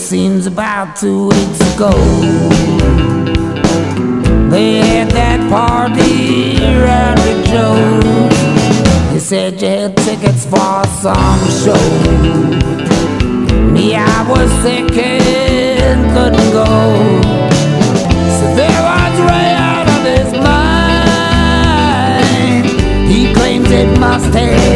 seems about 2 weeks ago. They had that party around at Joe's. They said you had tickets for some show. Me, I was sick and couldn't go. So there was Ray out of his mind. He claims it must have